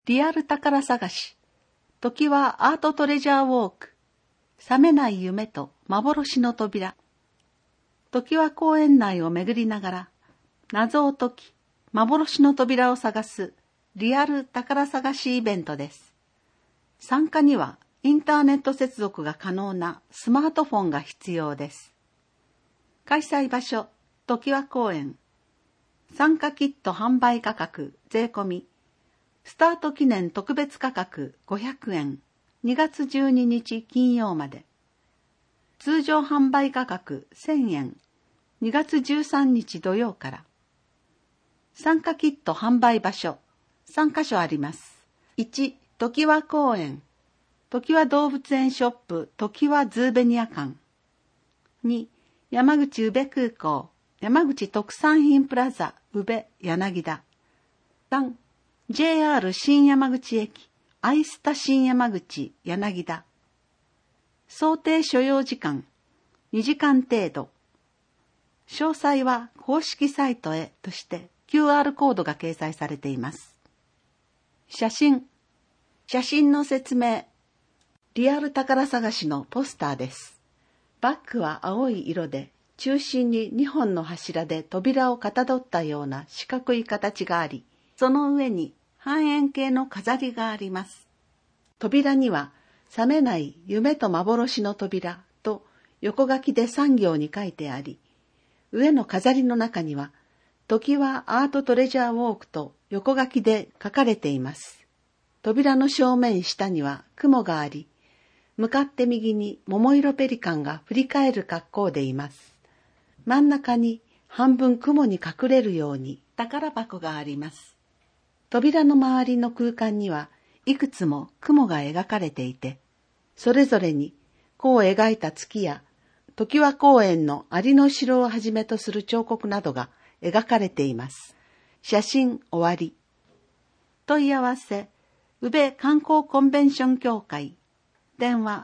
リアル宝探し、時はアートトレジャーウォーク、覚めない夢と幻の扉。時は公園内を巡りながら、謎を解き、幻の扉を探すリアル宝探しイベントです。参加にはインターネット接続が可能なスマートフォンが必要です。開催場所、時は公園。参加キット販売価格税込み。スタート記念特別価格500円。2月12日金曜まで。通常販売価格1000円。2月13日土曜から。参加キット販売場所3カ所あります。1、時は公園。時は動物園ショップ時はズーベニア館。2、山口宇部空港山口特産品プラザ宇部柳田。3、JR 新山口駅アイスタ新山口柳田。想定所要時間2時間程度。詳細は公式サイトへとして QR コードが掲載されています。写真の説明。リアル宝探しのポスターです。バックは青い色で、中心に2本の柱で扉をかたどったような四角い形があり、その上に半円形の飾りがあります。扉には、覚めない夢と幻の扉と横書きで3行に書いてあり、上の飾りの中には、時はアートトレジャーウォークと横書きで書かれています。扉の正面下には雲があり、向かって右に桃色ペリカンが振り返る格好でいます。真ん中に半分雲に隠れるように宝箱があります。扉の周りの空間にはいくつも雲が描かれていて、それぞれに弧を描いた月や常盤公園のアリの城をはじめとする彫刻などが描かれています。写真終わり。問い合わせ、宇部観光コンベンション協会。電話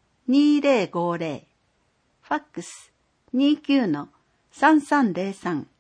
34-2050。ファックス 29-3303。